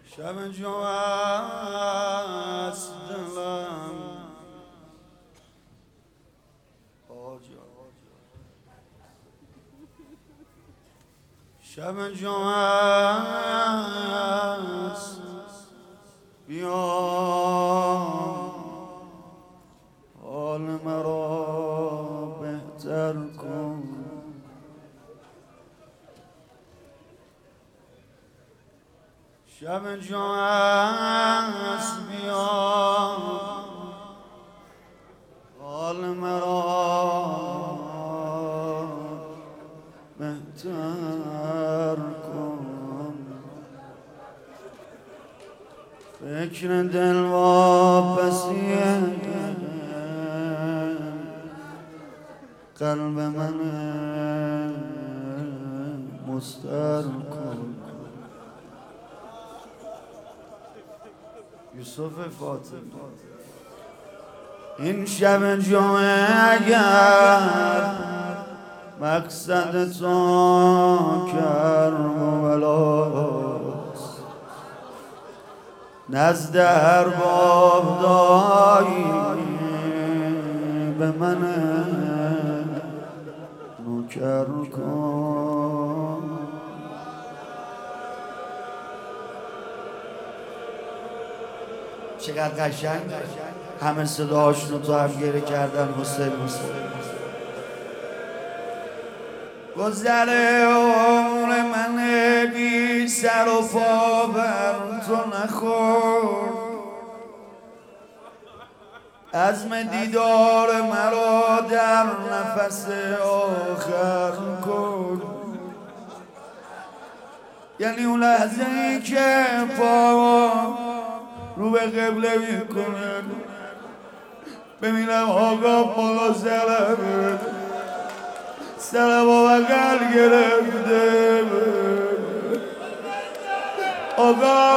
شب جمعه است دلم شب جمعه است بیا حال مرا بهتر کن شب جمعه است بیا حال مرا بهتر کن فکر دل واپسی قلب من مستر کن یوسف فاطمی این شب جمعه اگر مقصد تو کرم و بلاست نزد ارباب دایی به من نوکر کن چقدر قشنگ همه صداهاشونو تو هم گره کردن حسین گذر عمر من بی سر و پا بر تو نخورد عزم دیدار مرا در نفس آخر کن یعنی اون لحظه ای که پا رو به قبله میکنه ببینم آقا بالا سرم و بغل گرفته آقا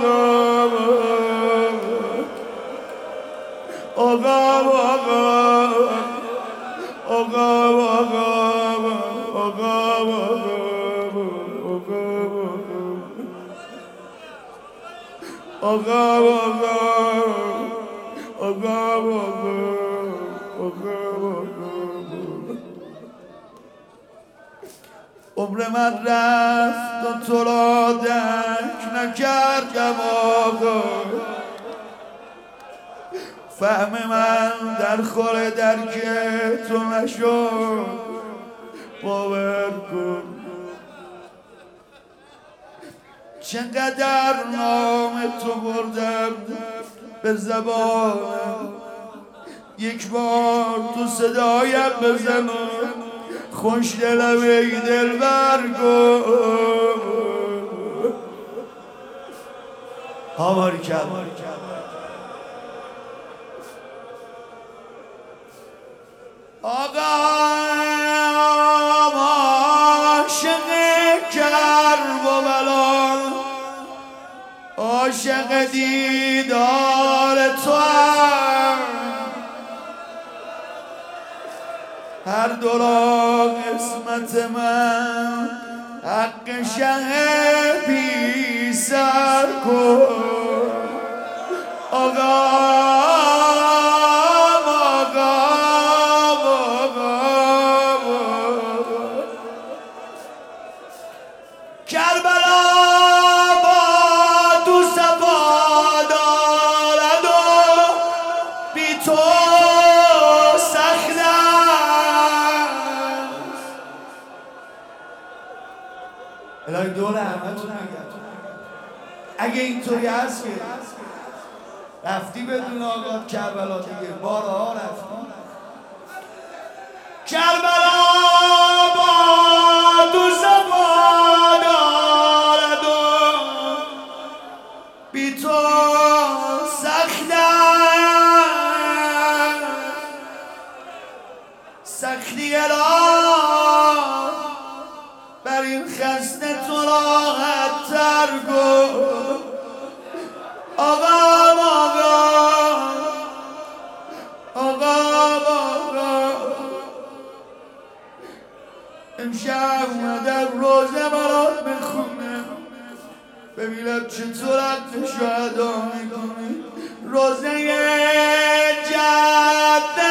عمر من رفت و تو را درک نکردم آقا فهم من در خور درک تو نشد باور کن چقدر نام تو بردم به زبانم یک بار تو صدایم بزن خوش دلم ای دلبر کن آماری کرد آقا عاشق کرب و بلا عاشق دیدار تو هر دو را قسمت من حق شه بی سر کن آقا کربلا با تو صفا دارد و بی تو سخت است الهی دور همتون اگه اینطوری هست که رفتی بدون آقا کربلا دیگه بارها رفتی کربلا با تو صفا دارد و بی تو سخت سختی الان بر این خسته تو راحت تر کن امشب اومدم روزه برات بخونم ببینم چطور حق شهدا میکنی. روزه جد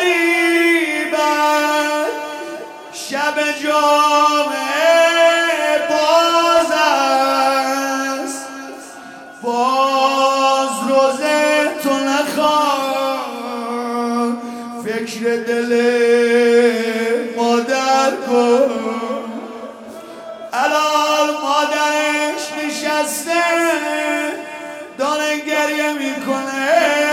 غریبت شب جامعه باز است، باز روزه تو نخواه، فکر دل مادر کن. الان مادرش نشسته داره گریه میکنه،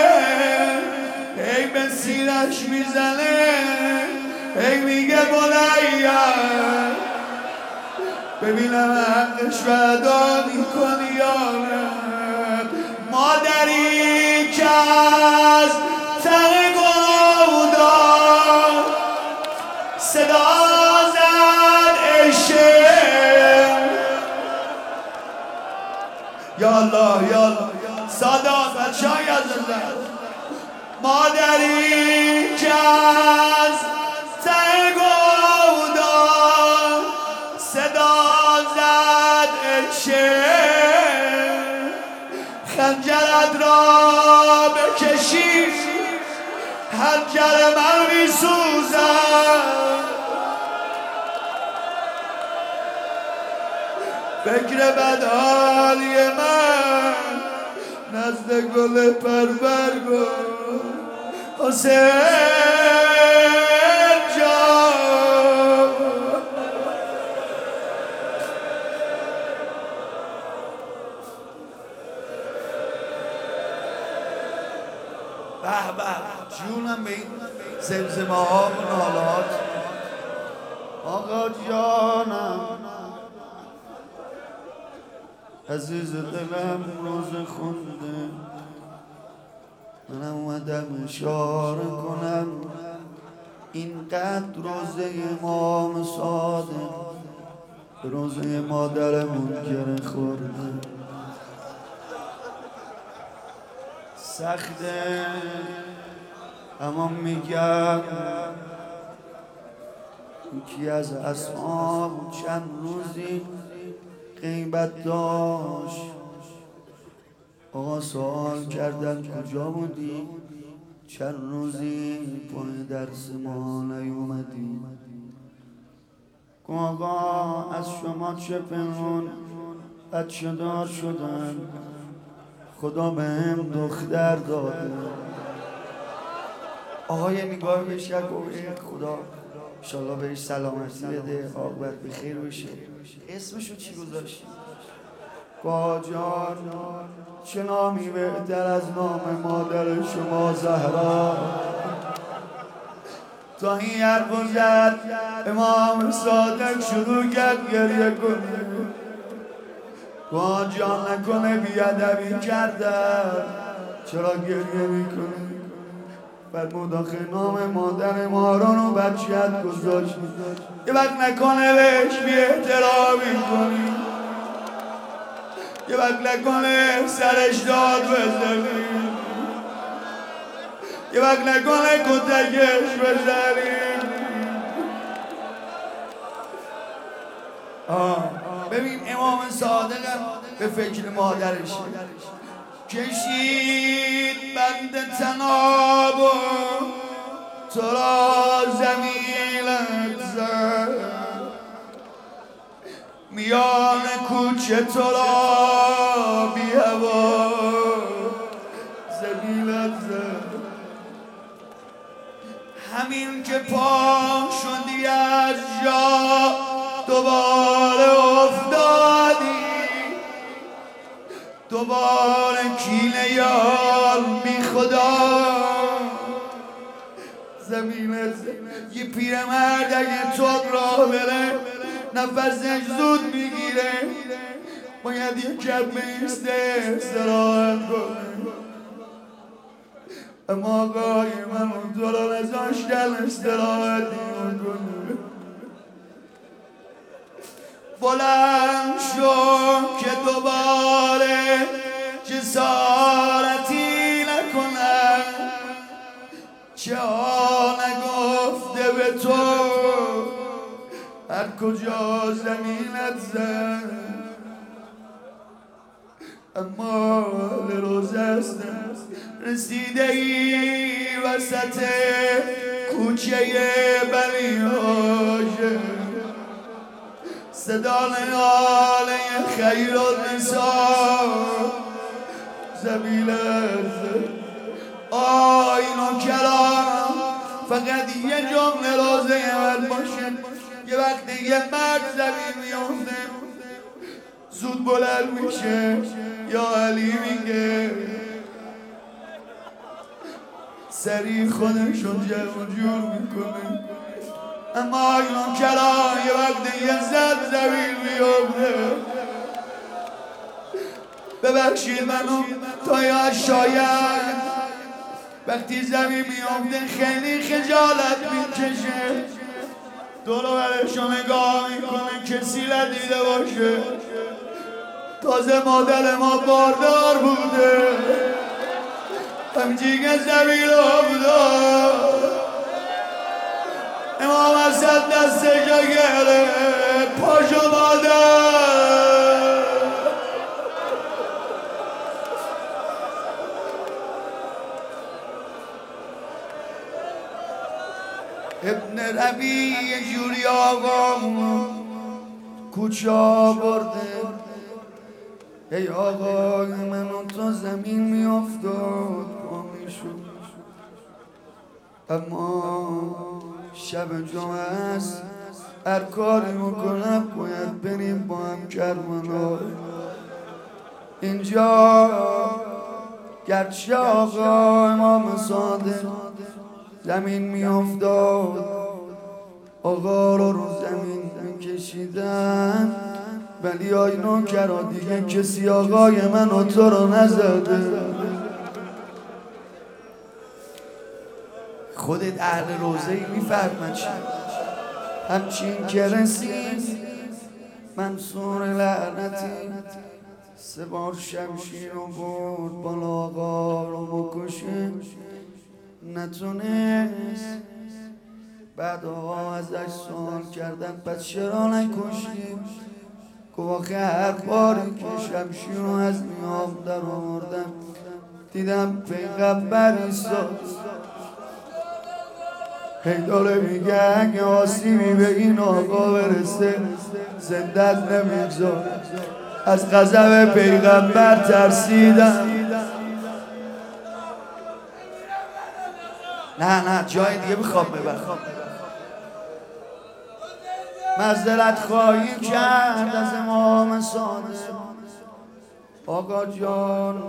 هی به سیرش میزنه، هی میگه بنیم ببینم حقش ادا میکنی یا نه. مادری که از ته گودان صدا زد عشق، یا الله یا الله سادات بچه های عزیزم. مادری که از ته گودان صدا زد عشق، خنجرت را بکشی خنجر من میسوزد. فکر بدحالی من نزد گل پربر کن حسین جان. به به جونم به این زمزمه ها و نالات. آقا جانم عزیز دلم روز خونده، منم اومدم اشاره کنم اینقدر روزه امام صادق به روزه مادرمون گره خورده. سخته اما میگم یکی از اصحاب چند روزی غیبت داشت. آقا سوال کردن کجا بودی؟ چند روزی پای درس ما نیومدی. آقا از شما چه پنهون بچه دار شدن، خدا به هم دختر داده. آقا یه نگاه بشه گفت خدا انشالله بهش سلامتی بده، عاقبت بخیر بشه. اسمشو چی گذاشتی؟ جان چه نامی بهتر از نام مادر شما زهرا. تا این حرفو زد امام صادق شروع کرد گریه کنه. جان نکنه بیادبی کردم، چرا گریه میکنه؟ فرمود آخه نام مادر ما رو بچه‌ت گذاشت، یه وقت نکنه بهش بی احترامی کنی، یه وقت نکنه سرش داد بزنی، یه وقت نکنه کتکش بزنی. ببین امام صادقم به فکر مادرش کشید بند تناب و تو را زمینت زد، میان کوچه تو را بی هوا زمینت زد. همین که پا شدی از جا دوباره افتادی، دوباره کینه یار بی خدا زمینت زد. یه پیرمرد اگه تو راه بره نفسش زود میگیره، باید یه کم بیسته استراحت کنه. اما آقای من تو رو نذاشتن استراحت کنه. بلند شو که دوباره جسارتی نکنم، چه ها نگفته به تو هر کجا زمینت زد. اما روزه هستم رسیده ای وسط کوچه بلیاژ صدا ناله خیر النساء زبیل آینو کلام فقط یه جمله روزه اول باشه یه وقتی یه مرد زمین میفته زود بلند میشه یا علی میگه سریع خودشون جمع جور میکنه اما اینو کلام یه وقتی یه زد زمین میفته ببخشید منو تا یا شاید وقتی زمین میفته خیلی خجالت میکشه دور و برشو نگاه میکنه کسی ندیده باشه تازه مادر ما باردار بوده همچین که زمین افتاد امام حسن دسته جا گرفت پاشو مادر ابن ربی یه جوری آقا کوچه برده ای آقای منو تا زمین می افتاد پا می شد اما شب جمعه است هر کاری میکنم باید بریم با هم کربلا اینجا گرچه آقا امام صادق زمین می افتاد آقا رو زمین میکشیدن ولی آی نوکرا دیگه کسی آقای من و تو رو نزده خودت اهل روزه ای میفرمد چی همچین که رسید منصور لعنتی 3 بار شمشیر رو برد بالا آقا رو بکشه نتونست بعد آقا ازش سوال کردن پس چرا نکشی گفت هر باری که شمشیر رو از میام در آوردم دیدم پیغمبر ایستاد هی داره میگه اگه آسیبی به این آقا برسه زندت نمیگذار از غضب پیغمبر ترسیدم نه جای دیگه میخوام ببرم معذرت خواهی کرد از امام صادق آقا جان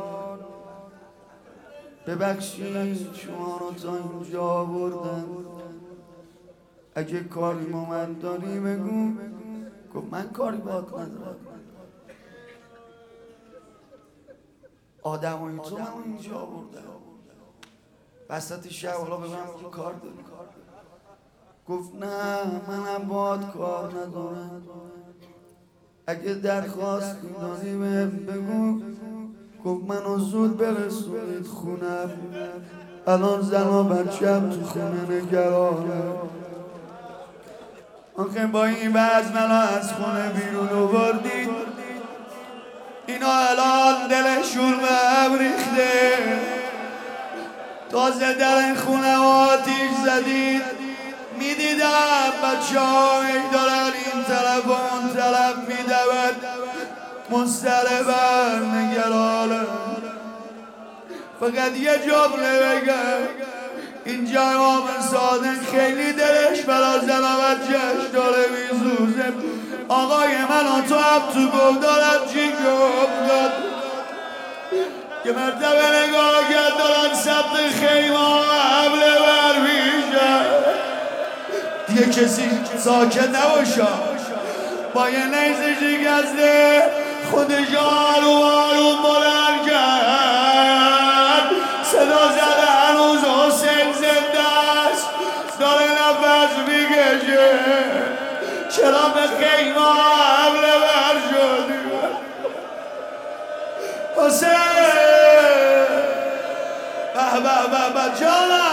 ببخشید شما رو تا اینجا بردن اگه کاری با من داری بگو گفت من کاری باید ندارم آدمایی تو من اینجا بردن وسط شب حالا به من کار داری گفت نه منم باید کار ندارم اگه درخواستی داری بهم بگو گفت منو زود برسونید خونم الان زن و بچه‌م تو خونه نگرانم آخه با این وضع منو از خونه بیرون آوردید اینا الان دلشون به هم ریخته تازه در خونه آتیش زدید میدیدم بچه هایی دارن این طرف و اون طرف میدود مضطربن نگرانم فقط یه جمله بگم اینجا امام صادق خیلی دلش برا زن و بچه‌اش داره میسوزه آقای من و تو هم تو گفت دارم چی گفت داد یه مرتبه نگاه کرد دارن ثبت خیمه و حمله بر میشن دیگه کسی ساکت نباشه با یه نیزه شکسته خودش آروم آروم بلند کرد صدا زده هنوز حسین زنده است داره نفس میکشه چرا به خیمه حمله بر شدی حسین به جانم